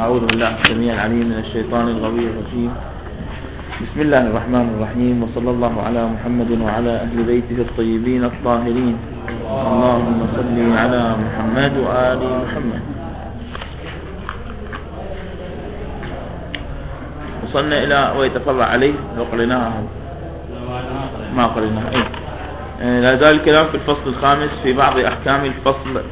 أعوذ بالله السميع العليم من الشيطان الغوي الرجيم. بسم الله الرحمن الرحيم، وصلى الله على محمد وعلى أهل بيته الطيبين الطاهرين. اللهم صل على محمد وآل محمد. وصلنا إلى ويتفرع عليه لو قريناها ما قريناها. لا زال الكلام في الفصل الخامس في بعض أحكام الفصل.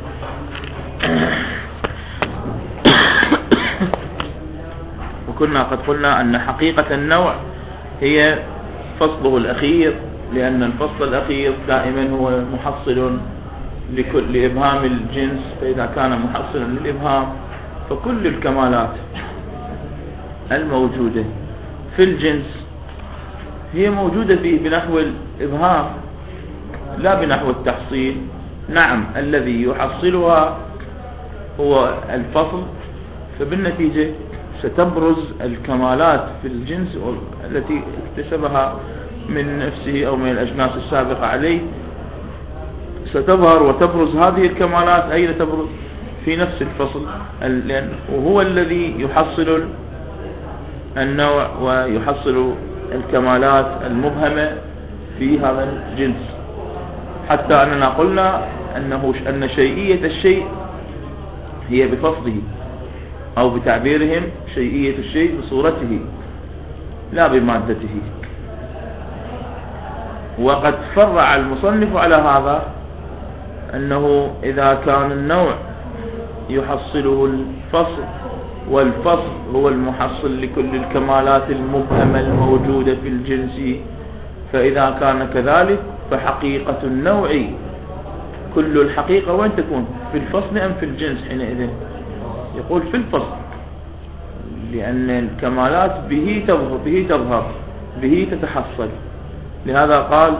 وكنا قد قلنا أن حقيقة النوع هي فصله الأخير، لأن الفصل الأخير دائما هو محصل لإبهام الجنس، فإذا كان محصلا للإبهام فكل الكمالات الموجودة في الجنس هي موجودة فيه بنحو الإبهام لا بنحو التحصيل. نعم، الذي يحصلها هو الفصل، فبالنتيجة ستبرز الكمالات في الجنس التي اكتسبها من نفسه أو من الأجناس السابقة عليه، ستظهر وتبرز هذه الكمالات. أين تبرز؟ في نفس الفصل، وهو الذي يحصل النوع ويحصل الكمالات المبهمة في هذا الجنس، حتى أننا قلنا أن شيئية الشيء هي بفصله، أو بتعبيرهم شيئية الشيء بصورته لا بمادته. وقد فرع المصنف على هذا أنه إذا كان النوع يحصله الفصل، والفصل هو المحصل لكل الكمالات المبهمة الموجودة في الجنس، فإذا كان كذلك فحقيقة النوع كل الحقيقة وين تكون؟ في الفصل أم في الجنس؟ حينئذ يقول في الفصل، لأن الكمالات به تظهر به تتحصل. لهذا قال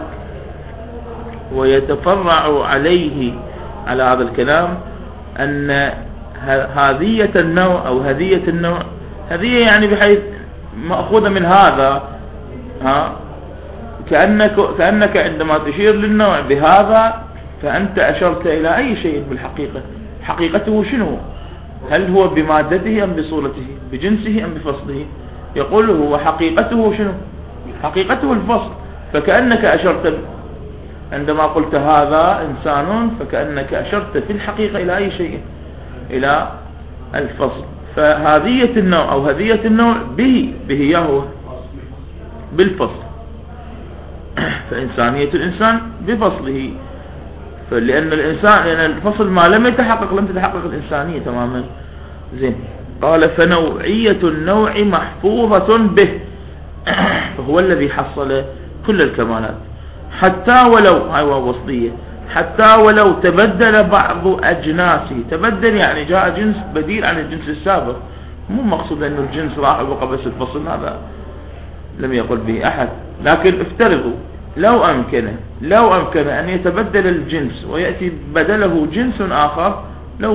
ويتفرع عليه على هذا الكلام أن هذية النوع أو هذية النوع، هذية يعني بحيث مأخوذة من هذا، كأنك عندما تشير للنوع بهذا فأنت أشرت إلى أي شيء بالحقيقة. حقيقته شنو؟ هل هو بمادته أم بصورته؟ بجنسه أم بفصله؟ يقول هو حقيقته شنو؟ حقيقته الفصل. فكأنك أشرت عندما قلت هذا إنسان، فكأنك أشرت في الحقيقة إلى أي شيء؟ إلى الفصل. فهذية النوع أو هذية النوع به يهو بالفصل، فإنسانية الإنسان بفصله. فلأن الإنسان، لأن الفصل ما لم تتحقق الإنسانية تماما. زين، قال فنوعية النوع محفوظة به، فهو الذي حصل كل الكمالات، حتى ولو هاي وصلية، حتى ولو تبدل بعض أجناسه. تبدل يعني جاء جنس بديل عن الجنس السابق، مو مقصود أنه الجنس راح وبقى بس الفصل، هذا لم يقل به أحد. لكن افترضوا لو أمكن أن يتبدل الجنس ويأتي بدله جنس آخر، لو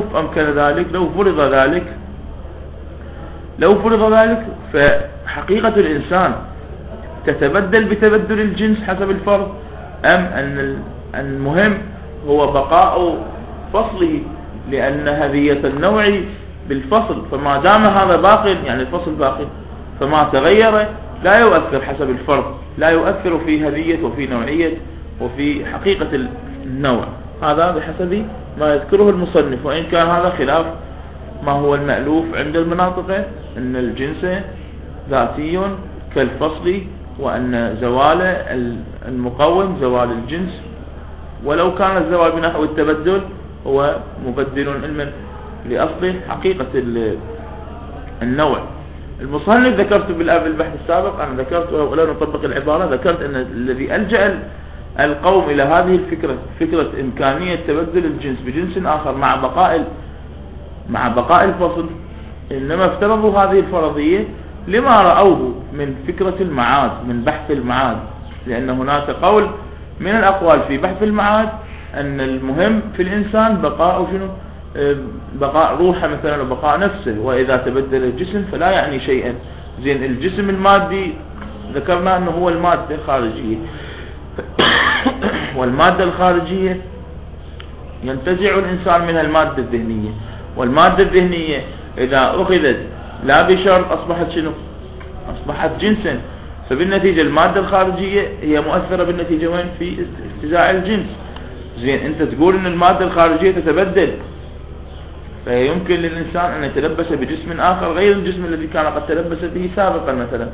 فرض ذلك فحقيقة الإنسان تتبدل بتبدل الجنس حسب الفرض، أم أن المهم هو بقاء فصله، لأن هذية النوع بالفصل، فما دام هذا باقي يعني الفصل باقي، فما تغير لا يؤثر حسب الفرض، لا يؤثر في هذية وفي نوعية وفي حقيقة النوع. هذا بحسب ما يذكره المصنف، وإن كان هذا خلاف ما هو المألوف عند المناطق، أن الجنس ذاتي كالفصل، وأن زوال المقوم زوال الجنس، ولو كان الزوال بنحو التبدل هو مبدل علما لأصل حقيقة النوع. المصنف ذكرت بالبحث السابق، أنا ذكرت ولو نطبق العبارة، ذكرت أن الذي ألجأ القوم إلى هذه فكرة إمكانية تبدل الجنس بجنس آخر مع بقاء الفصل، إنما افترضوا هذه الفرضية لما رأوه من فكرة المعاد، من بحث المعاد. لأن هناك قول من الأقوال في بحث المعاد أن المهم في الإنسان بقاء شنو؟ بقاء روحه مثلا وبقاء نفسه، وإذا تبدل الجسم فلا يعني شيئا. زين، الجسم المادي ذكرنا أنه هو المادة الخارجية، والمادة الخارجية ينتزع الإنسان منها المادة الذهنية، والمادة الذهنية إذا أخذت لا بشرط أصبحت شنو؟ أصبحت جنسا. فبالنتيجة المادة الخارجية هي مؤثرة بالنتيجة وين؟ في اجتزاء الجنس. زين أنت تقول أن المادة الخارجية تتبدل، فيمكن للإنسان أن يتلبس بجسم آخر غير الجسم الذي كان قد تلبس به سابقا مثلا.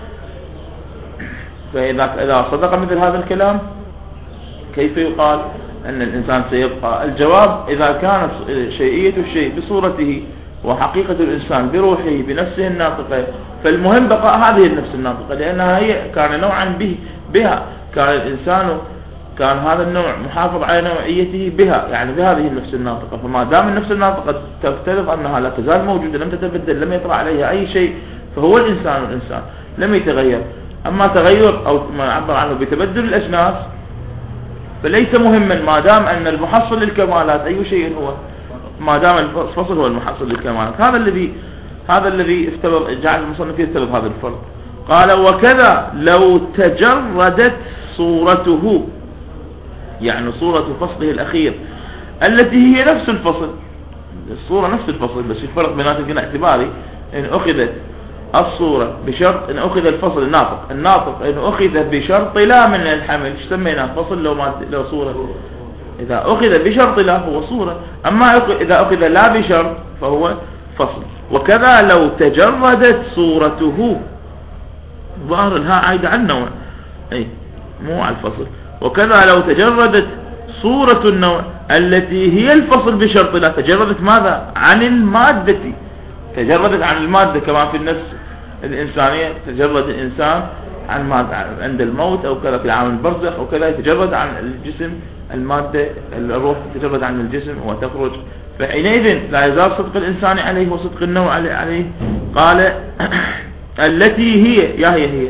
فإذا صدق مثل هذا الكلام كيف يقال أن الإنسان سيبقى؟ الجواب إذا كانت شيئية الشيء بصورته وحقيقة الإنسان بروحه بنفسه الناطقة، فالمهم بقاء هذه النفس الناطقة، لأنها هي كان نوعا بها كان الإنسان، كان هذا النوع محافظ على نوعيته بها، يعني بهذه النفس الناطقة. فما دام النفس الناطقة تفترض أنها لا تزال موجودة، لم تتبدل، لم يطرأ عليها أي شيء، فهو الإنسان لم يتغير. أما تغير أو ما عبر عنه بتبدل الأجناس فليس مهما، ما دام أن المحصل للكمالات أي شيء هو، ما دام الفصل هو المحصل للكمالات. هذا الذي جعل المصنف يفترض هذا الفرق. قال: وكذا لو تجردت صورته، يعني صورة فصله الأخير التي هي نفس الفصل، الصورة نفس الفصل، بس الفرق بيناتهم اعتباري. إن أخذت الصورة بشرط، إن أخذ الفصل الناطق إن أخذ بشرط لا من الحمل سميناه فصل، لو صورة. إذا أخذ بشرط لا هو صورة، أما إذا أخذ لا بشرط فهو فصل. وكذا لو تجردت صورته، ظاهر الها عايدة عن النوع، أي مو على الفصل. وكذا لو تجردت صورة النوع التي هي الفصل بشرط لا، تجردت ماذا؟ عن المادة، تجردت عن المادة. كما في النفس الإنسانية تجرد الإنسان عن مادة عند الموت أو كذا في عالم البرزخ أو كذا، يتجرد عن الجسم المادة، الروح تتجرد عن الجسم وتخرج. فحينئذ لا يزال صدق الإنسان عليه وصدق النوع عليه. قال: التي هي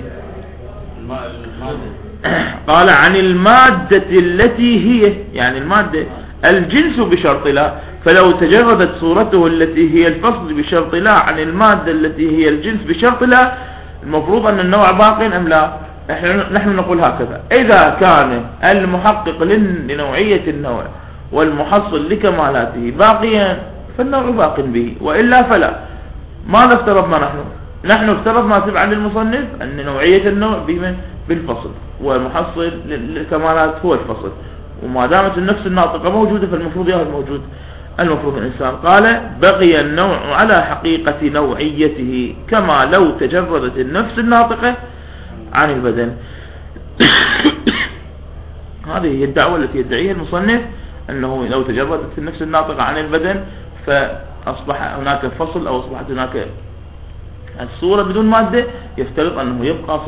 قال: عن المادة التي هي، يعني المادة الجنس بشرط لا. فلو تجردت صورته التي هي الفصل بشرط لا عن المادة التي هي الجنس بشرط لا، المفروض أن النوع باق أم لا؟ نحن نقول هكذا: إذا كان المحقق لنوعية النوع والمحصل لكمالاته باقيا فالنوع باق به، وإلا فلا. ماذا افترضنا نحن افترضنا تبعا للمصنف أن نوعية النوع بالفصل، والمحصل للكمالات هو الفصل. وما دامت النفس الناطقة موجودة فالمفروض ياهو الموجود، المفروض الإنسان. قال: بقي النوع على حقيقة نوعيته كما لو تجردت النفس الناطقة عن البدن. هذه هي الدعوة التي يدعيها المصنف، أنه لو تجردت النفس الناطقة عن البدن فأصبح هناك فصل، أو أصبحت هناك الصورة بدون مادة. يفترض أنه يبقى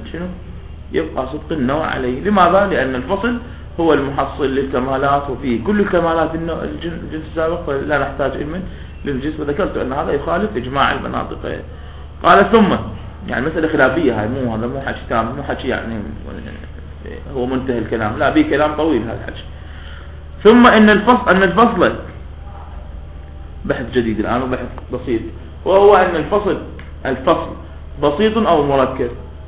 صدق النوع عليه. لماذا؟ لأن الفصل هو المحصل للكمالات، وفيه كل الكمالات الجنس السابق، فلا نحتاج علما للجنس. وذكرت أن هذا يخالف إجماع المناطق. قال: ثم، يعني مسألة خلافية، هاي هذا مو حكي تام، مو حكي يعني هو منتهى الكلام، لا، به كلام طويل هذا الحكي. ثم أن الفصل بحث جديد الآن وبحث بسيط، وهو أن الفصل بسيط أو مركب.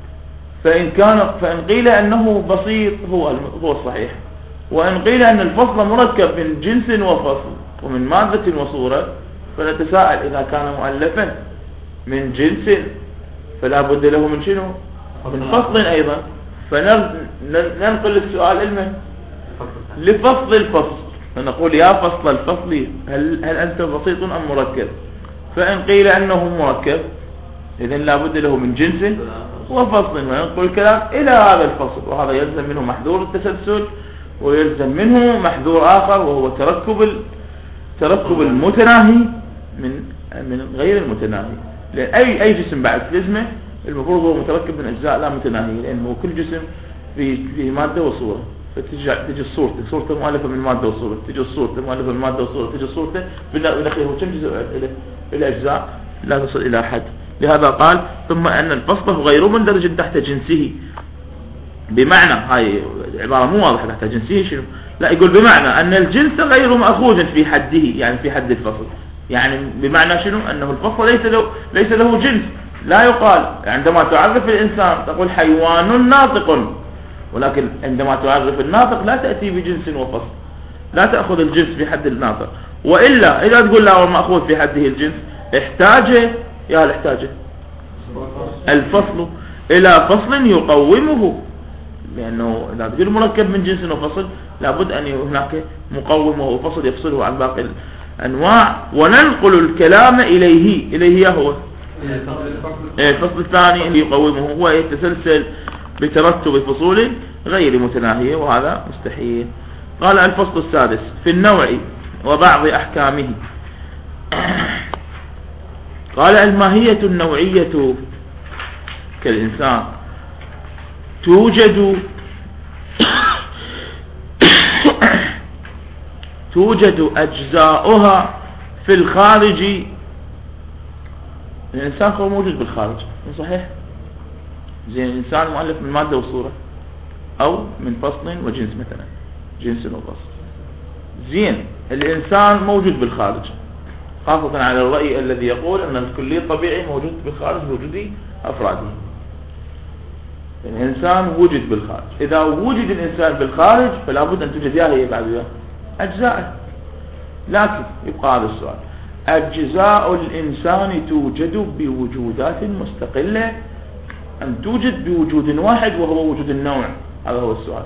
فإن قيل أنه بسيط هو الصحيح، وإن قيل أن الفصل مركب من جنس وفصل ومن مادة وصورة، فنتساءل: إذا كان مؤلفا من جنس فلا بد له من شنو؟ من فصل أيضا. فننقل السؤال لفصل الفصل، فنقول: يا فصل الفصل، هل أنت بسيط أم مركب؟ فإن قيل أنه مركب إذن لا بد له من جنس وفصل، وننقل الكلام إلى هذا الفصل. وهذا يلزم منه محذور التسلسل، ويلزم منه محذور آخر، وهو تركب المتناهي من غير المتناهي. لأن أي جسم بعد لازمه المفروض هو متركب من أجزاء لا متناهية، لأنه كل جسم فيه مادة وصورة. فتجي صورته مؤلفة من مادة وصورة، تجي صورته مؤلفة من مادة وصورة، تجي صورته بالأخير كم جزء الأجزاء لا تصل إلى حد. لهذا قال: ثم أن الفصل غير مندرج تحت جنسه. بمعنى، هاي عبارة مو واضحة، تحت جنسه شنو؟ لا، يقول بمعنى أن الجنس غير مأخوذ في حده، يعني في حد الفصل. يعني بمعنى شنو؟ أنه الفصل ليس له جنس. لا يقال عندما تعرف الإنسان تقول حيوان ناطق، ولكن عندما تعرف الناطق لا تأتي بجنس وفصل، لا تأخذ الجنس بحد الناطق. وإلا إذا تقول لا هو مأخوذ في حده الجنس، احتاج يا هل احتاجه الفصل إلى فصل يقومه، لأنه إذا تقول مركب من جنس وفصل لابد أن هناك مقوم وهو فصل يفصله عن باقي الأنواع. وننقل الكلام إليه هو الفصل الثاني اللي يقومه، هو يتسلسل بترتب فصول غير متناهية، وهذا مستحيل. قال الفصل السادس في النوع وبعض أحكامه. قال الماهية النوعية كالإنسان توجد أجزاؤها في الخارج. الإنسان هو موجود بالخارج، صحيح؟ زين الإنسان مؤلف من مادة وصورة أو من فصل وجنس، مثلا جنس وفصل. زين الإنسان موجود بالخارج، خاصة على الرأي الذي يقول أن الكلي الطبيعي موجود بالخارج بوجود أفراده. الإنسان وجد بالخارج، إذا وجد الإنسان بالخارج فلا بد أن توجد هي بعد أجزاء. لكن يبقى هذا السؤال: أجزاء الإنسان توجد بوجودات مستقلة أم توجد بوجود واحد وهو وجود النوع؟ هذا هو السؤال.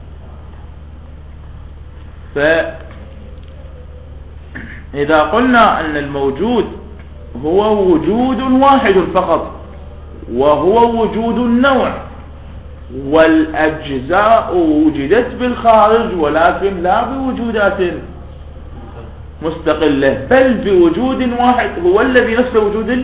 فإذا قلنا أن الموجود هو وجود واحد فقط وهو وجود النوع، والأجزاء وجدت بالخارج ولكن لا بوجودات مستقلة بل بوجود واحد هو الذي نفسه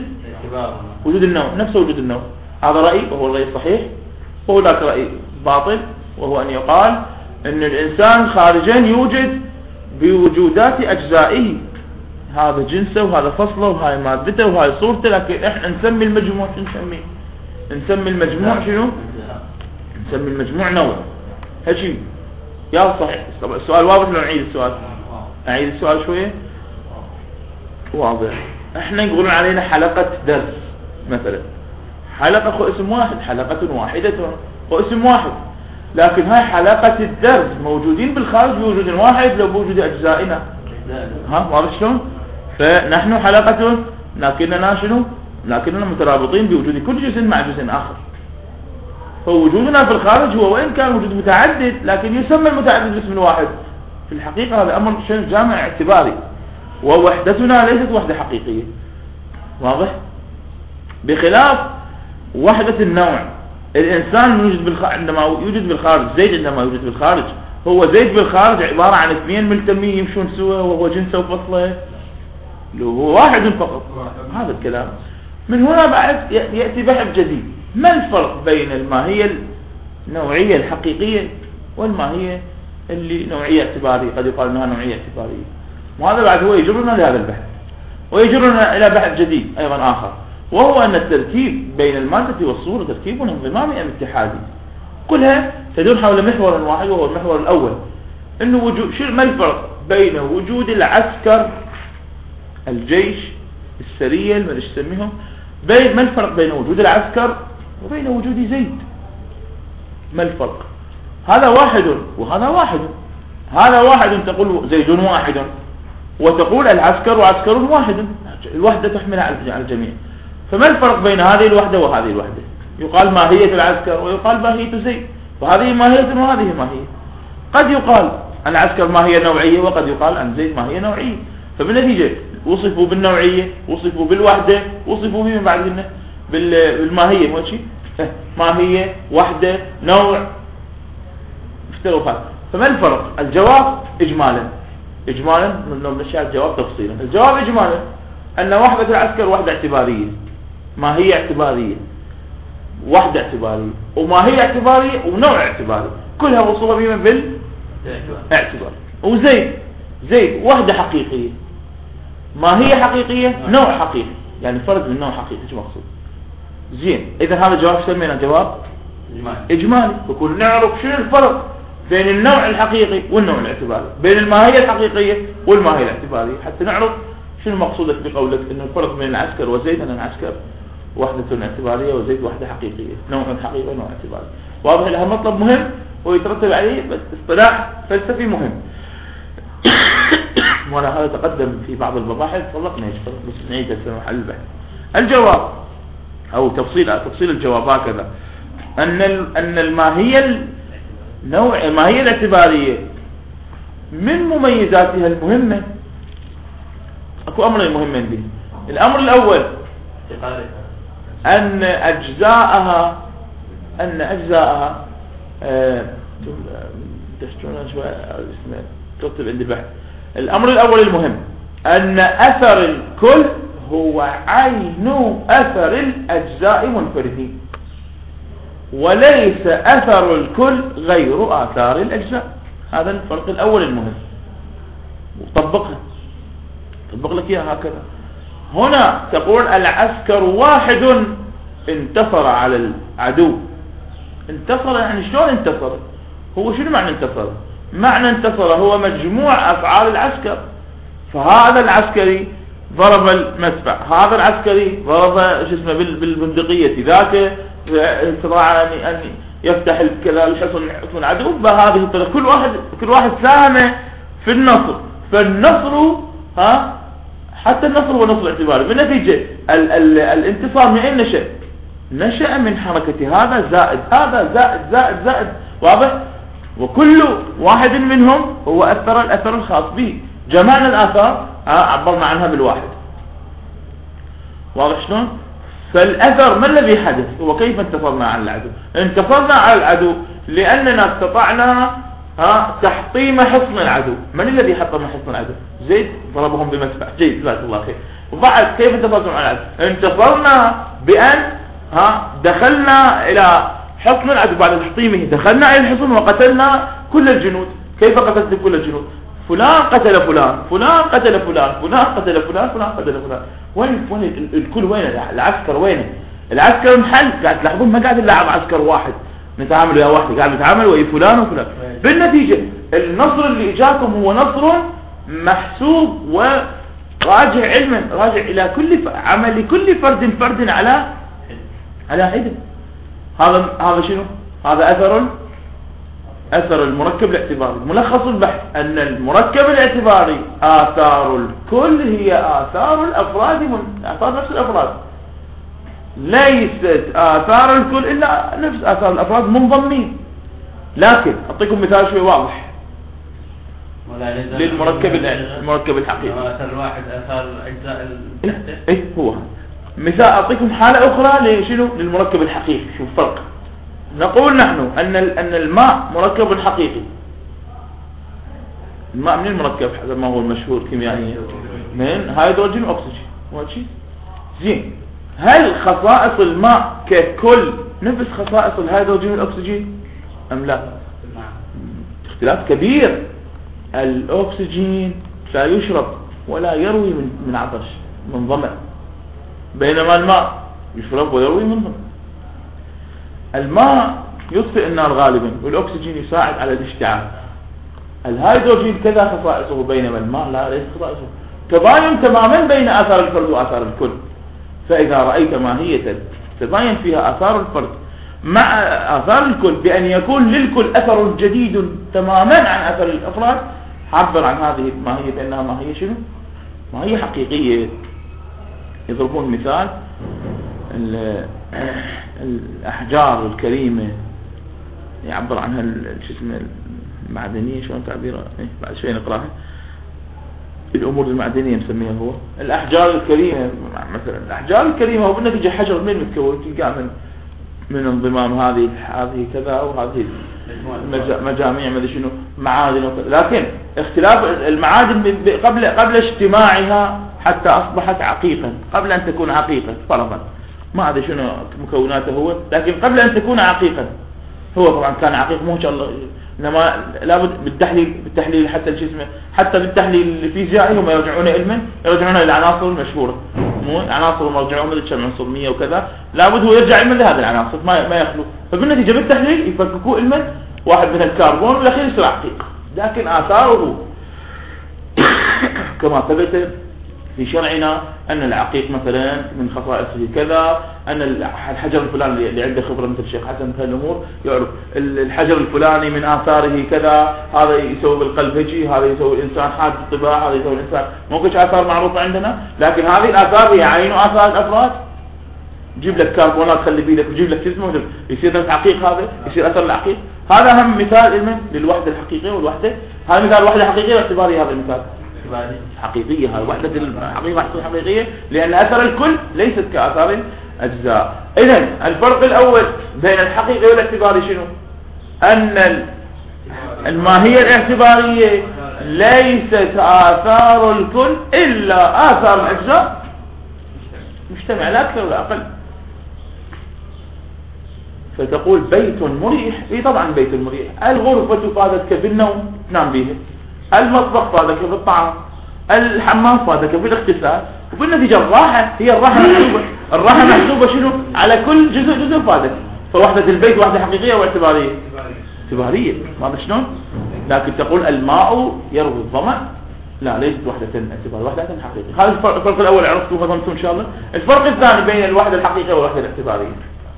وجود النوع، نفسه وجود النوع. هذا رأي وهو الرأي الصحيح. وهناك رأي باطل وهو أن يقال أن الإنسان خارجا يوجد بوجودات أجزائه، هذا جنسه وهذا فصله وهاي مادته وهاي صورته، لكن احنا نسمي المجموع نسمي المجموع شنو؟ نسمي المجموع نوع. هالشيء يا صحيح. السؤال واضح لو نعيد السؤال؟ أعيد السؤال شوية. واضح. احنا يقولون علينا حلقة درس مثلا، حلقة هو اسم واحد، حلقة واحدة هو اسم واحد، لكن هاي حلقة الدرس موجودين بالخارج بوجود واحد لو بوجود أجزائنا. واضح شلون؟ فنحن حلقة لكننا شنو؟ لكننا مترابطين بوجود كل جزء مع جزء آخر. فوجودنا في الخارج هو وإن كان وجود متعدد لكن يسمى المتعدد باسم واحد. في الحقيقة هذا أمر جامع اعتباري، ووحدتنا ليست وحدة حقيقية. واضح؟ بخلاف وحدة النوع، الإنسان عندما يوجد بالخارج، زيد عندما يوجد بالخارج، هو زيد بالخارج عبارة عن اثنين ملتمين يمشون سوا وهو جنسه وفصله، هو واحد فقط. هذا الكلام. من هنا بعد يأتي بحث جديد: ما الفرق بين الماهية النوعية الحقيقية والماهية اللي نوعية اعتبارية؟ قد يقال انها نوعية اعتبارية. وهذا بعد هو يجرنا لهذا البحث، ويجرنا إلى بحث جديد أيضا آخر، وهو أن التركيب بين المادة والصورة تركيب انضمامي أم اتحادي. كلها تدور حول محور واحد وهو المحور الأول، أنه ما الفرق بين وجود العسكر، الجيش، السرية، ما نسميهم، ما الفرق بين وجود العسكر وبين وجود زيد؟ ما الفرق؟ هذا واحد وهذا واحد. هذا واحد تقول زيد واحد، وتقول العسكر عسكر واحد. الوحدة تحمل على الجميع. فما الفرق بين هذه الوحدة وهذه الوحدة؟ يقال ماهية العسكر ويقال ماهية زيد، وهذه ماهية وهذه ماهية. قد يقال العسكر ماهية نوعية وقد يقال أن زيد ماهية نوعية. فبالنتيجة وصفوا بالنوعية، وصفوا بالوحدة، وصفوا بما بعدهن بالماهية. مو شيء ماهية، وحدة، نوع، اختلافات. فما الفرق؟ الجواب إجمالا من الأشياء الجواب تفصيلا. الجواب إجمالا أن وحدة العسكر وحدة اعتبارية، ماهية اعتبارية، وحدة اعتبارية، وماهية اعتبارية، ونوع اعتباري، كلها موصولة بما بالاعتبار. وزيد وحدة حقيقية، ماهية حقيقية، نوع حقيقي، يعني فرد من نوع حقيقي. شو مقصود؟ زين، إذا هذا جواب سمينا جواب إجمالي. فكل نعرف شنو الفرق بين النوع الحقيقي والنوع الاعتباري، بين الماهية الحقيقية والماهية الاعتبارية، حتى نعرف شنو مقصودك بقولك إن الفرق بين العسكر وزيد أن العسكر وحدة اعتبارية وزيد وحدة حقيقية، نوع حقيقي ونوع اعتباري. واضح؟ لها مطلب مهم ويترتب عليه اصطلاح فلسفي مهم. وانا هذا تقدم في بعض المباحث طلقنا بس نعيد محل البحث. الجواب أو تفصيل الجواب هكذا، أن الماهية الاعتبارية من مميزاتها المهمة، أكو أمرين مهمين دي. الأمر الأول أن أجزاءها تكتب عندي بحث. الأمر الأول المهم أن أثر الكل هو عين أثر الأجزاء منفردين، وليس أثر الكل غير آثار الأجزاء. هذا الفرق الأول المهم، وطبق لك إياه هكذا. هنا تقول العسكر واحد انتصر على العدو. انتصر يعني شلون انتصر؟ هو شنو معنى انتصر؟ معنى انتصر هو مجموع أفعال العسكر. فهذا العسكري ضرب المدفع، هذا العسكري ضرب بالبندقية، ذاك استطاع أن يفتح كذا الحصن العدو بهذه الطريقة. كل واحد ساهم في النصر. فالنصر حتى النصر هو نصر اعتباري. بالنتيجة الانتصار من أين نشأ؟ نشأ من حركة هذا زائد هذا زائد واضح؟ وكل واحد منهم هو أثر الأثر الخاص به. جمعنا الآثار عبرنا عنها بالواحد. واضح شلون؟ فالأثر ما الذي حدث؟ هو كيف انتصرنا على العدو؟ انتصرنا على العدو لأننا استطعنا تحطيم حصن العدو. من الذي حطم حصن العدو؟ زيد ضربهم بمدفع. جيد، جزاك الله خير. وبعد كيف انتصرنا على العدو؟ انتصرنا بأن دخلنا إلى حصن العدو. بعد تحطيمه دخلنا إلى الحصن وقتلنا كل الجنود. كيف قتلت كل الجنود؟ فلان قتل فلان، فلان قتل فلان، فلان قتل فلان، فلان قتل فلان. وين الكل؟ وين العسكر؟ وين العسكر؟ محل قاعد تلاحظون ما قاعد نلعب عسكر واحد نتعامل ويا واحد، قاعد نتعامل ويا فلان وفلان. بالنتيجة النصر اللي اجاكم هو نصر محسوب وراجع علما، راجع الى عمل كل فرد على حدة. هذا شنو؟ هذا أثر المركب الاعتباري. ملخص البحث أن المركب الاعتباري آثار الكل هي آثار الأفراد، آثار نفس الأفراد. ليست آثار الكل إلا نفس آثار الأفراد منضمين. لكن أعطيكم مثال شوي واضح للمركب الحقيقي. آثار الواحد آثار أجزاء إيه هو مثال. أعطيكم حالة أخرى لشنو؟ للمركب الحقيقي. شوف الفرق. نقول نحن أن الماء مركب حقيقي. الماء من المركب حسب ما هو المشهور كيميائيا؟ من هيدروجين وأكسجين. ماشي زين. هل خصائص الماء ككل نفس خصائص الهيدروجين والأكسجين أم لا؟ اختلاف كبير. الأكسجين لا يشرب ولا يروي من عطش، من ظمأ، بينما الماء يشرب ويروي من ظمأ. الماء يطفئ النار غالبا، والأكسجين يساعد على الاشتعال. الهيدروجين كذا خصائصه، بينما الماء لا، ليس خصائصه. تباين تماما بين آثار الفرد وآثار الكل. فإذا رأيت ماهية تباين فيها آثار الفرد مع آثار الكل بأن يكون للكل أثر جديد تماما عن أثر الأفراد، عبر عن هذه الماهية بأنها ماهية شنو؟ ماهية حقيقية. يضربون مثال الأحجار الكريمة، يعبر عنها المعدنية، شلون تعبيرها؟ بعد شوي نقراها. الأمور المعدنية مسميها هو الأحجار الكريمة. مثلا الأحجار الكريمة هو بالنتيجة حجر من متكون، تلقى من انضمام هذه كذا وهذه مجاميع ما شنو معادن وكذا. لكن اختلاف المعادن قبل اجتماعها حتى أصبحت عقيقا، قبل أن تكون عقيقة فرضا، ما أدري شنو مكوناته هو، لكن قبل أن تكون عقيقا هو طبعا كان عقيق، مو إن شاء الله، إنما لابد بالتحليل حتى بالتحليل الفيزيائي هم يرجعون إلى العناصر المشهورة، مو عناصر مرجعهم من عنصر 100 وكذا، لابد هو يرجع علما لهذه العناصر ما يخلو. فبالنتيجة بالتحليل يفككوا علما واحد من الكربون والأخير يصير عقيق. لكن آثاره كما ثبت في شرعنا أن العقيق مثلا من خصائصه كذا، أن الحجر الفلاني اللي عنده خبرة مثل الشيخ حسن في الأمور يعرف الحجر الفلاني من آثاره كذا، هذا يسوي بالقلب هجي، هذا يسوي الإنسان حادث الطباع، هذا يسوي الإنسان موقش آثار معروفة عندنا. لكن هذه الآثار هي عين آثار الأفراد يجيب لك كربونات خلي بيدك، ويجيب لك اسمه، يصير نفس عقيق، هذا يصير اثر العقيق. هذا هم مثال للوحده الحقيقيه والوحده. هذا مثال وحده حقيقيه واعتباريه، هذا المثال حقيقيه. هذه وحده الحقيقه حقيقيه لان اثر الكل ليست كاثار الاجزاء. اذا الفرق الاول بين الحقيقي والاعتباري شنو؟ ان الماهيه الاعتباريه ليست آثار الكل إلا آثار الأجزاء مجتمع لا أكثر ولا أقل. فتقول بيت مريح، طبعا بيت مريح، الغرفة فادتك بالنوم تنام بها، المطبخ فادك بالطعام، الحمام فادك بالاغتسال، وبالنتيجة الراحة هي الراحة محسوبة. الراحة محسوبة شنو؟ على كل جزء فادك. فوحدة البيت وحدة حقيقية واعتبارية؟ اعتبارية. ما شلون؟ لكن تقول الماء يروي الظمأ، لا ليست وحدة اعتبارية، وحدة حقيقية. هذا الفرق الأول عرفتوه وفهمتوه إن شاء الله. الفرق الثاني بين الوحدة الحقيقية والوحدة الاعتبارية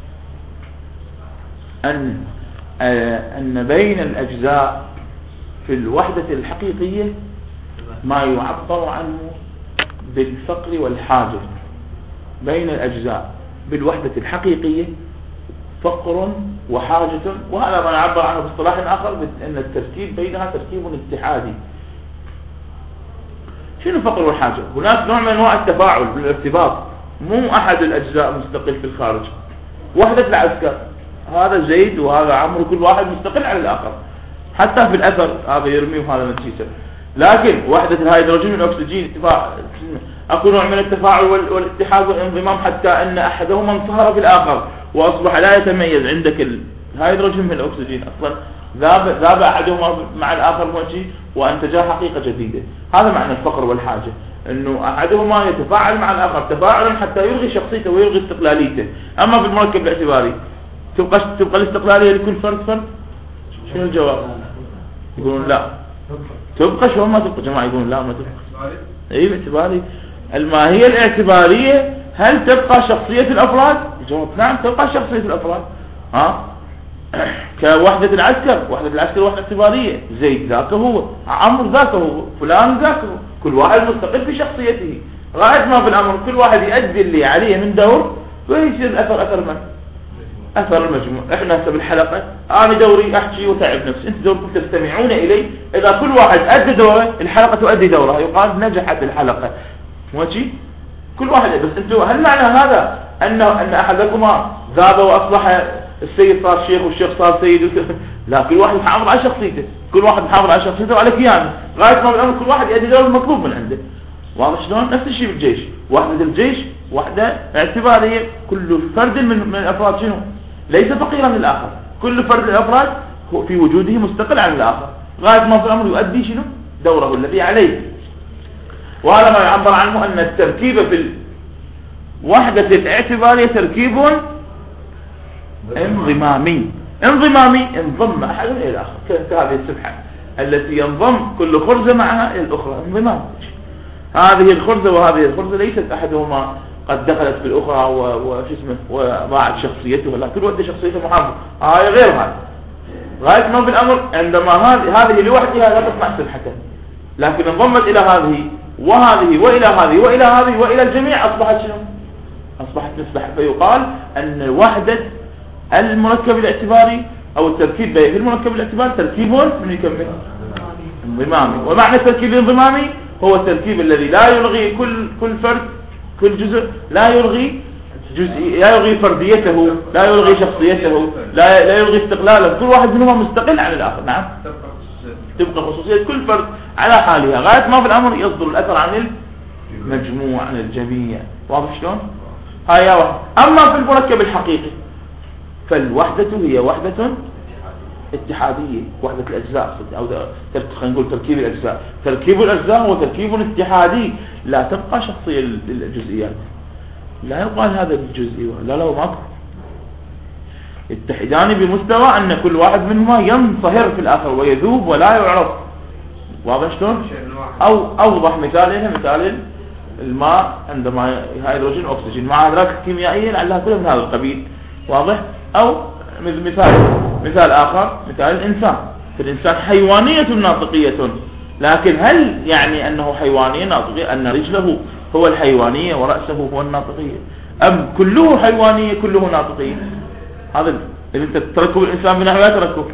أن بين الأجزاء في الوحدة الحقيقية ما يعبر عنه بالفقر والحاجة. بين الأجزاء بالوحدة الحقيقية فقر وحاجة، وهذا ما نعبر عنه باصطلاح آخر أن التركيب بينها تركيب اتحادي. شنو الفقر والحاجة؟ هناك نوع من أنواع التفاعل بالارتباط، مو أحد الأجزاء مستقل في الخارج. وحدة العسكر هذا زيد وهذا عمرو، كل واحد مستقل عن الآخر، حتى في الأثر هذا يرمي وهذا متسيسر. لكن وحدة الهيدروجين والأكسجين أكو نوع من التفاعل والاتحاد والانضمام، حتى أن أحدهما انصهر في الآخر وأصبح لا يتميز. عندك الهيدروجين من الأكسجين أصلا ذاب أحدهما مع الآخر موجي وأنتجا حقيقة جديدة. هذا معنى الفقر والحاجة، أنه أحدهما يتفاعل مع الآخر تفاعلا حتى يلغي شخصيته ويلغي استقلاليته. أما في المركب الاعتباري تبقى الاستقلالية لكل فرد. شنو الجواب؟ يقولون لا تبقى. شو ما تبقى؟ جماعة يقولون لا ما تبقى. ايه اعتباري. الماهية الاعتبارية هل تبقى شخصية الأفراد؟ الجواب نعم تبقى شخصية الأفراد. كوحدة العسكر، وحدة العسكر وحدة اعتبارية، زيد ذاك هو، عمرو ذاك هو، فلان ذاك هو، كل واحد مستقل في شخصيته. غاية ما في الأمر كل واحد يؤدي اللي عليه من دور، ويصير الأثر أثر من؟ أثر المجموع. احنا هسه بالحلقة أنا دوري أحكي وتعب نفسي، أنت دوركم تستمعون إلي. إذا كل واحد أدى دوره الحلقة تؤدي دورها، يقال نجحت الحلقة. ماشي؟ كل واحد. بس أنتوا هل معنى هذا أن أحدكما ذاب وأصبح السيد صار شيخ والشيخ صار سيد لا، كل واحد محافظ على شخصيته، كل واحد محافظ على شخصيته وعلى كيانه. غاية ما بالأمر كل واحد يؤدي دور المطلوب من عنده. واضح شلون؟ نفس الشيء بالجيش. وحدة الجيش وحدة اعتبارية، كل فرد من الأفراد شنو؟ ليس فقيرا للآخر، كل فرد من الأفراد في وجوده مستقل عن الآخر. غاية ما في الأمر يؤدي شنو؟ دوره الذي عليه. وهذا ما يعبر عنه أن التركيب في الوحدة الاعتبارية تركيب انضمامي. انضم أحد إلى الآخر، كهذه السبحة التي ينضم كل خرزة معها إلى الأخرى. انضمام. هذه الخرزة وهذه الخرزة ليست أحدهما قد دخلت في الأخرى وضاعت شخصيته، ولا كل واحدة شخصيته محافظة. هاي غير هذا. غاية ما بالأمر عندما هذه لوحدها لا تصنع سبحة، لكن انضمت إلى هذه وهذه وإلى هذه وإلى هذه وإلى الجميع أصبحت شنو؟ أصبحت نسبة. فيقال أن وحدة المركب الاعتباري أو التركيب في المركب الاعتباري تركيب من يكمل انضمامي. ومعنى التركيب الانضمامي هو التركيب الذي لا يلغي كل فرد، كل جزء لا يلغي لا يلغي فرديته، لا يلغي شخصيته، لا يلغي استقلاله. كل واحد منهما مستقل عن الآخر. نعم تبقى خصوصية كل فرد على حالها. غاية ما في الأمر يصدر الأثر عن المجموع، عن الجميع. واضح شلون؟ هاي واحد. أما في المركب الحقيقي فالوحدة هي وحدة اتحادية، وحدة الأجزاء، أو خلينا نقول تركيب الأجزاء. تركيب الأجزاء هو تركيب اتحادي، لا تبقى شخصية للجزئيات. لا يقال هذا الجزئي، لا ماكو. يتحدان بمستوى أن كل واحد منهما ينصهر في الآخر ويذوب ولا يعرف. واضح شلون؟ أو أوضح مثال هنا مثال الماء عندما هيدروجين أكسجين مع أدراك كيميائية لعلها كلها من هذا القبيل. واضح؟ أو مثال آخر مثال الإنسان. فالإنسان حيوانية ناطقية، لكن هل يعني أنه حيوانية ناطقية أن رجله هو الحيوانية ورأسه هو الناطقية؟ أم كله حيوانية كله ناطقية؟ هذا اللي انت تركب الإنسان بنحو لا تركب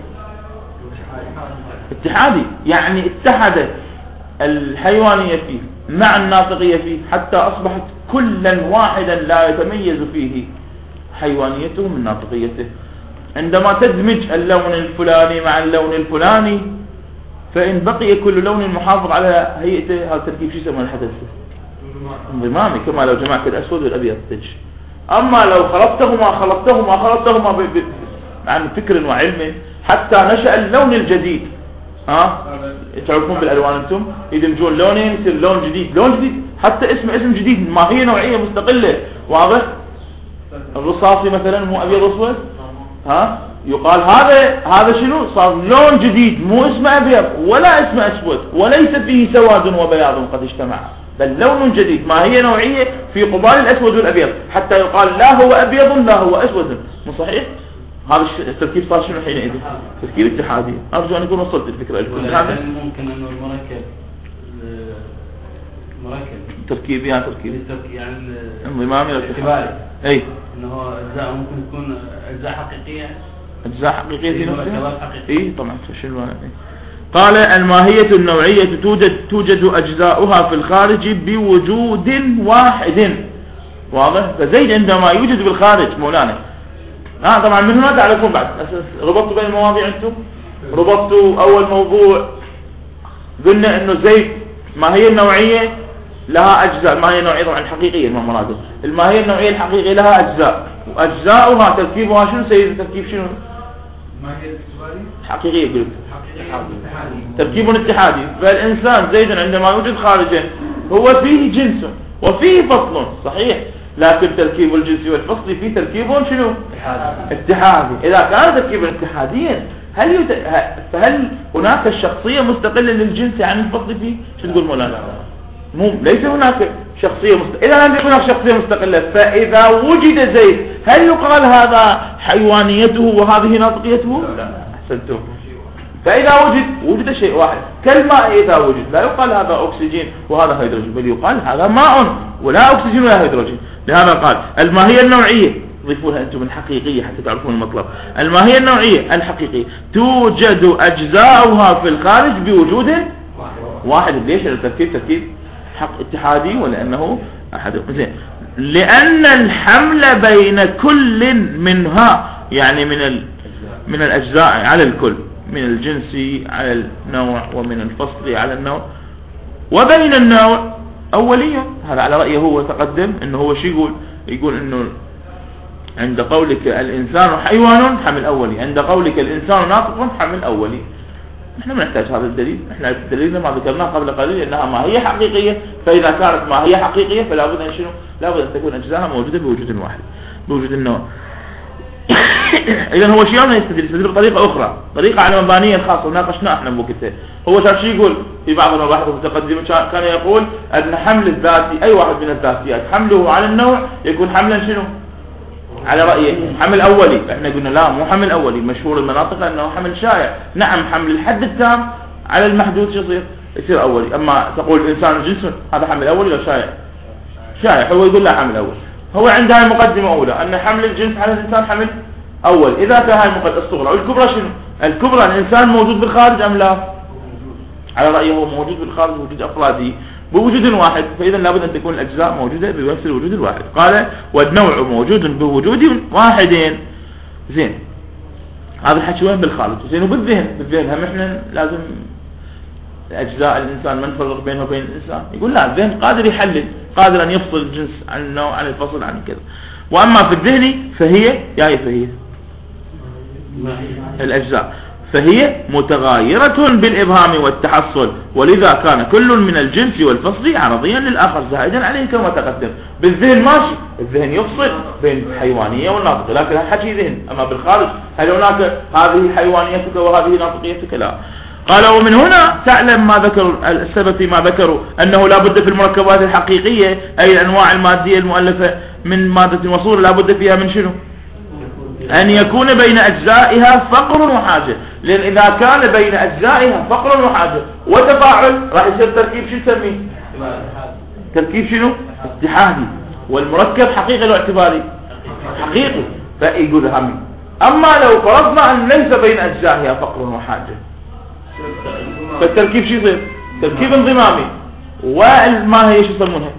اتحادي، يعني اتحدت الحيوانية فيه مع الناطقية فيه حتى أصبحت كلا واحدا لا يتميز فيه حيوانيته من ناطقيته. عندما تدمج اللون الفلاني مع اللون الفلاني، فإن بقي كل لون محافظ على هيئته، هذا التركيب شو يسمى الحدث انضمامي، كما لو جمعت الأسود والأبيض تج. أما لو خلطتهما عن فكر وعلم حتى نشأ اللون الجديد، تعرفون بالألوان أنتم يدمجون لونين يصير لون جديد، حتى اسم جديد، ما هي نوعية مستقلة. واضح؟ الرصاصي مثلا هو أبيض أسود، يقال هذا شنو؟ صار لون جديد، مو اسمه أبيض ولا اسمه أسود، وليس فيه سواد وبياض قد اجتمع، بل لون جديد، ما هي نوعية في قبال الأسود والأبيض، حتى يقال لا هو أبيض لا هو أسود. مو صحيح؟ هذا التركيب صار شنو حينئذ؟ تركيب اتحادي. أرجو أن أكون وصلت الفكرة لكم. هذا ممكن أنه المركب تركيب يعني انضمامي اعتباري، اي انه اجزاء ممكن تكون اجزاء حقيقيه في نفسها، اي طبعا شنو. قال الماهية النوعية توجد أجزاؤها في الخارج بوجود واحد. واضح؟ فزيد عندما يوجد بالخارج مولانا، طبعا من هنا تعرفون بعد ربطتوا بين المواضيع أنتم، ربطتوا أول موضوع قلنا أنه زيد ماهية النوعية لها أجزاء، الماهية النوعية طبعا الحقيقية المراده، الماهية النوعية الحقيقية لها أجزاء، وأجزاؤها تركيبها شنو سيد؟ تركيب شنو؟ حقيقية قلت تركيب اتحادي. فالإنسان زيدا عندما يوجد خارجا هو فيه جنس وفيه فصل، صحيح، لكن تركيب الجنس والفصل فيه تركيب شنو؟ اتحادي. إذا كان تركيبا اتحاديا فهل هناك الشخصية مستقلة للجنس عن الفصل فيه؟ شو تقول مولانا؟ ليس هناك شخصية مستقلة. إذا لم يكن هناك شخصية مستقلة، فإذا وجد زيد هل يقال هذا حيوانيته وهذه ناطقيته؟ لا، أحسنتم. فإذا وجد شيء واحد كالماء، إذا وجد لا يقال هذا أكسجين وهذا هيدروجين، بل يقال هذا ماء ولا أكسجين ولا هيدروجين. لهذا قال الماهية النوعية، ضيفوها أنتم الحقيقية حتى تعرفون المطلب. الماهية النوعية الحقيقية توجد أجزاؤها في الخارج بوجود واحد. ليش؟ التركيب حق اتحادي، ولأنه أحد. زين، لأن الحمل بين كل منها، يعني من الأجزاء على الكل، من الجنس على النوع ومن الفصل على النوع وبين النوع أولية. هذا على رأيه هو تقدم أنه هو شو يقول أنه عند قولك الإنسان حيوان حمل أولي، عند قولك الإنسان ناطق حمل أولي. نحن ما نحتاج هذا الدليل، نحن دليلنا ما ذكرناه قبل قليل أنها ما هي حقيقية. فإذا كانت ما هي حقيقية فلا بد أن شنو؟ لا بد أن تكون أجزاءها موجودة بوجود واحد، بوجود النوع. إذا هو شيئا يستدل بطريقة أخرى، طريقة على مبانية خاصة وناقشناه احنا بوقتها. هو شاف شو يقول في بعض المباحث المتقدمة، كان يقول أن حمل الذاتي، أي واحد من الذاتيات حمله على النوع يكون حملا شنو؟ على رأيه حمل أولي. احنا قلنا لا، مو حمل أولي، مشهور المناطق أنه حمل شائع. نعم، حمل الحد التام على المحدود شو يصير أولي. أما تقول الإنسان جنس، هذا حمل أولي ولا شائع؟ شائع. هو يقول لا، حمل أول. هو عندها المقدمة أولى أن حمل الجنس على الإنسان حمل أول. إذا كان هاي المقدمة الصغرى والكبرى شنو؟ الكبرى الإنسان موجود بالخارج أم لا؟ على رأيه هو موجود بالخارج وجود أفرادي بوجود واحد، فإذا لابد أن تكون الأجزاء موجودة بنفس الوجود الواحد. قال والنوع موجود بوجود واحدين. زين، هذا الحكي وين؟ بالخارج. زين، وبالذهن هم احنا لازم أجزاء الإنسان ما نفرق بينه وبين الإنسان. يقول لا، الذهن قادر يحلل، قادر أن يفصل الجنس عن النوع عن الفصل عن كذا. وأما في الذهن فهي الأجزاء فهي متغايرة بالإبهام والتحصل، ولذا كان كل من الجنس والفصل عرضيا للآخر زائدا عليه كما تقدم. بالذهن ماشي، الذهن يفصل بين الحيوانية والناطقية، لكن الحكي ذهن. أما بالخارج هل هناك هذه حيوانيتك وهذه ناطقيتك؟ لا. قال ومن هنا تعلم ما ذكروا السبب ما ذكروا أنه لا بد في المركبات الحقيقية، أي الأنواع المادية المؤلفة من مادة وصورة، لا بد فيها من شنو؟ أن يكون بين أجزائها فقر وحاجة. لأن إذا كان بين أجزائها فقر وحاجة وتفاعل راح يصير تركيب شو نسميه؟ تركيب شنو؟ اتحادي. والمركب حقيقي لو اعتباري حقيقي، فيقول همي. أما لو فرضنا أن ليس بين أجزائها فقر وحاجة، فالتركيب شو يصير؟ تركيب انضمامي، والما هي شو يسمونها؟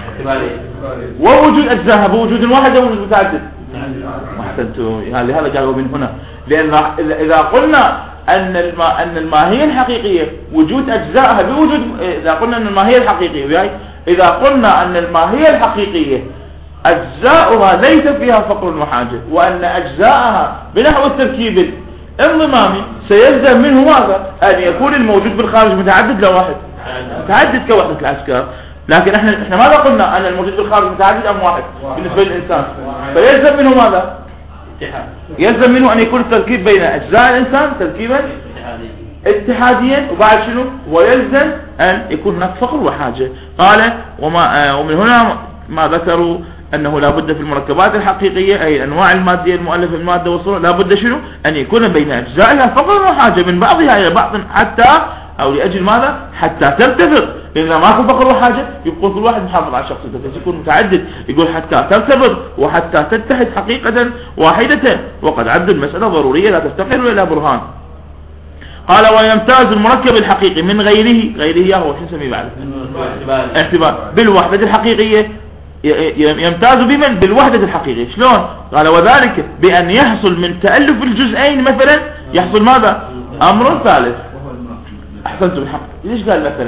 ووجود أجزائها بوجود واحد أو وجود متعدد؟ أحسنتوا. لهذا قالوا من هنا، لأن إذا قلنا أن الماهية الحقيقية وجود أجزائها بوجود، إذا قلنا أن الماهية الحقيقية، إذا قلنا أن الماهية الحقيقية أجزاؤها ليس فيها فقر وحاجة، وأن أجزاءها بنحو التركيب الانضمامي، سيلزم منه ماذا؟ أن يكون الموجود بالخارج متعدد لو واحد، متعدد كوحدة العسكر. لكن احنا ماذا قلنا؟ أن الموجود بالخارج متعدد أم واحد بالنسبة للإنسان، فيلزم منه ماذا؟ يلزم منه أن يكون التركيب بين أجزاء الإنسان تركيبا اتحاديا، وبعد شنو؟ ويلزم أن يكون هناك فقر وحاجة. قال ومن هنا ما ذكروا أنه لا بد في المركبات الحقيقية، أي الأنواع المادية المؤلفة المادة والصورة، لا بد شنو؟ أن يكون بين أجزائها فقر وحاجة من بعضها إلى بعض، حتى أو لأجل ماذا؟ حتى ترتبط. لأن ماكو فقر وحاجة يبقى كل واحد محافظ على شخصيته، بس يكون متعدد، يقول حتى ترتبط وحتى تتحد حقيقة واحدة، وقد عد المسألة ضرورية لا تفتقر إلى برهان. قال ويمتاز المركب الحقيقي من غيره هو شو نسميه بعد؟ اعتبار بالوحدة الحقيقية. يمتاز بمن؟ بالوحدة الحقيقية. شلون؟ قال وذلك بأن يحصل من تألف الجزئين مثلا يحصل ماذا؟ أمر ثالث. أحسنت بالحق. ليش قال مثلا؟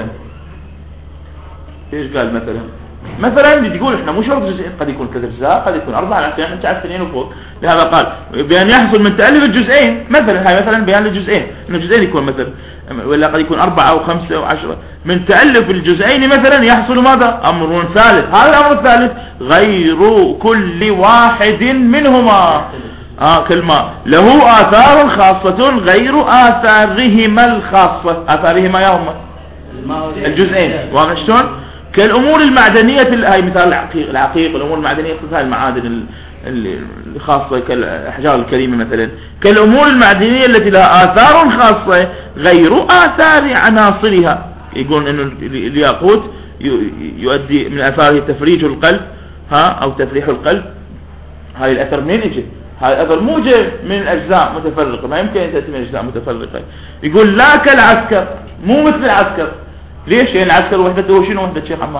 ليش قال مثلا؟ مثلا تقول احنا مو شرط جزئين، قد يكون 3 أجزاء، قد يكون 4، احنا نتعرف 2 وفوق. لهذا قال بأن يحصل من تألف الجزئين مثلا، هاي مثلا بيان للجزئين، ان الجزئين يكون مثلا، ولا قد يكون 4 أو 5 أو 10. من تألف الجزئين مثلا يحصل ماذا؟ أمر ثالث. هذا الأمر الثالث غير كل واحد منهما كلمة له آثار خاصة غير آثارهما الخاصة. آثارهما يا هم الجزئين، واضح شلون؟ كالأمور المعدنية، هاي مثال العقيق، الأمور المعدنية هاي المعادن الخاصة كالأحجار الكريمة مثلا، كالأمور المعدنية التي لها آثار خاصة غير آثار عناصرها. يقول إنه الياقوت يؤدي من آثاره تفريج القلب أو تفريح القلب. هاي الأثر منين يجي؟ هاي الأثر مو جاي من أجزاء متفرقة، ما يمكن أن تأتي من أجزاء متفرقة. يقول لا كالعسكر، مو مثل العسكر. ليش؟ يعني العسكر وحدته شنو وحدة شيخ عمار؟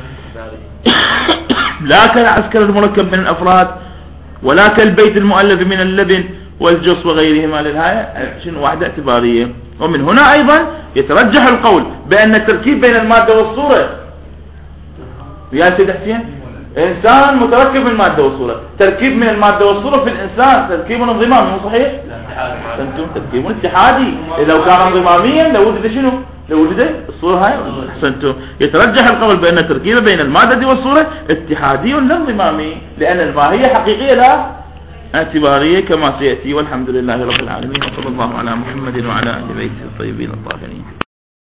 لا كالعسكر المركب من الأفراد، ولا كالبيت المؤلف من اللبن والجص وغيرهما للهاية شنو وحدة اعتبارية. ومن هنا أيضا يترجح القول بأن التركيب بين المادة والصورة، يا سيد حسين، إنسان متركب من المادة والصورة، تركيب من المادة والصورة في الإنسان تركيب انضمامي، مو صحيح؟ أنتم تركيب اتحادي. لو كان انضماميا لوجد شنو؟ لوجد الصورة هاي. أحسنتم. يترجح القول بأن التركيب بين المادة والصورة اتحادي لا انضمامي، لأن الماهية حقيقية لا اعتبارية كما سيأتي. والحمد لله رب العالمين، وصلى الله على محمد وعلى آل بيته الطيبين الطاهرين.